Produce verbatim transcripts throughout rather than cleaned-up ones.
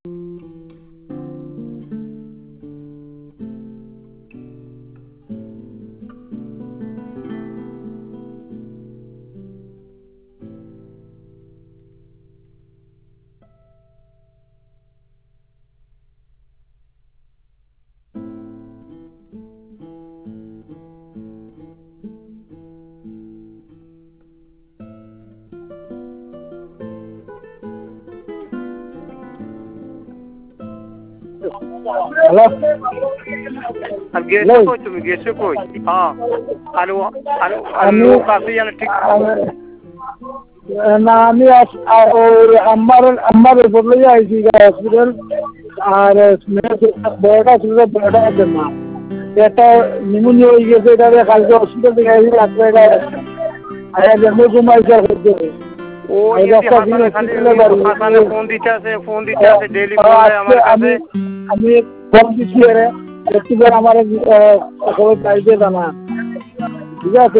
Hello, আর গেছো কই তুমি? গেছো কই? হ্যাঁ, আর আর আর আমি লোক আছে জানে ঠিক। না আমি ওর আমার আমার রিপোর্ট লইয়া আইছি হসপিটাল। আর বড়টা ছিল, বড়টা মা একটা নিউমোনিয়া হয়ে গেছে। এটা কালকে হসপিটাল থেকে আইসি রাত্রে ঘুমাইছে। ও ইয়ে হাসানে খালি হাসানে ফোন দিতে আছে, ফোন দিতে আছে ডেইলি ফোন দেয় আমার কাছে। আমি ফোন দিচ্ছি রে, একটু করে আমার সবাই চাইছে জানা। ঠিক আছে,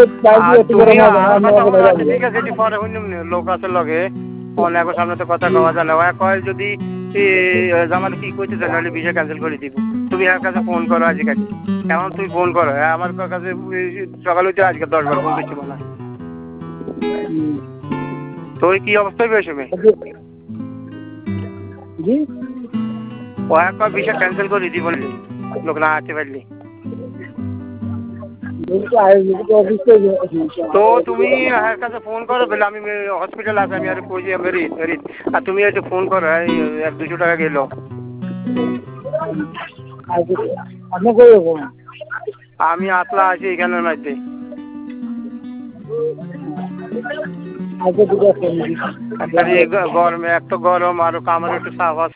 ঠিক আছে, এটি পরে হইনি লোক আছে লগে অনেক সামনে তো কথা কওয়া যায় না। ওয়া কয় যদি জামাল কি কইতে চান নাহলে ভিসা ক্যান্সেল করে দিব। তুমি এর কাছে ফোন করো আজকাল, এখন তুমি ফোন করো। আমার কাছে সকাল হইতে আজকে দশ বার ফোন করছি মনে হয়। তো ওই কি অবস্থায় পেয়েছো মেয়ে? ও একবার ভিসা ক্যান্সেল করে দিব লোক না আসতে পারলি। তো তুমি এর কাছে ফোন করো বলে আমি হসপিটাল আছে, আমি আর কই যে মেরি মেরি আর তুমি এসে ফোন করো। এক দুশো টাকা গেল। আমি আসলা আছি এখানের মধ্যে। গরমে এক তো গরম, আরো কামার একটু সাফ আছে।